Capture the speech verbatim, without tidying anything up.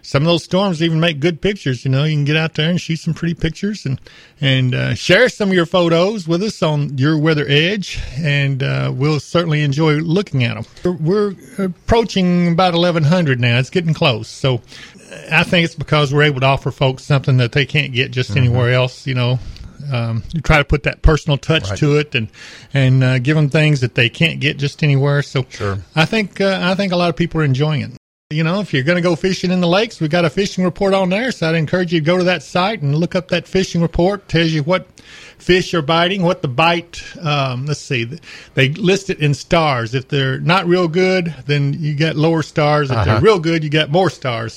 some of those storms even make good pictures. You know, you can get out there and shoot some pretty pictures and and uh, share some of your photos with us on Your Weather Edge, and uh, we'll certainly enjoy looking at them. We're, we're approaching about eleven hundred now. It's getting close. So I think it's because we're able to offer folks something that they can't get just mm-hmm. anywhere else, you know. Um, you try to put that personal touch right. to it, and and uh, give them things that they can't get just anywhere. So sure. I think uh, I think a lot of people are enjoying it. You know, if you're going to go fishing in the lakes, we've got a fishing report on there. So I'd encourage you to go to that site and look up that fishing report. It tells you what fish are biting, what the bite. Um, let's see, they list it in stars. If they're not real good, then you got lower stars. If uh-huh. they're real good, you got more stars.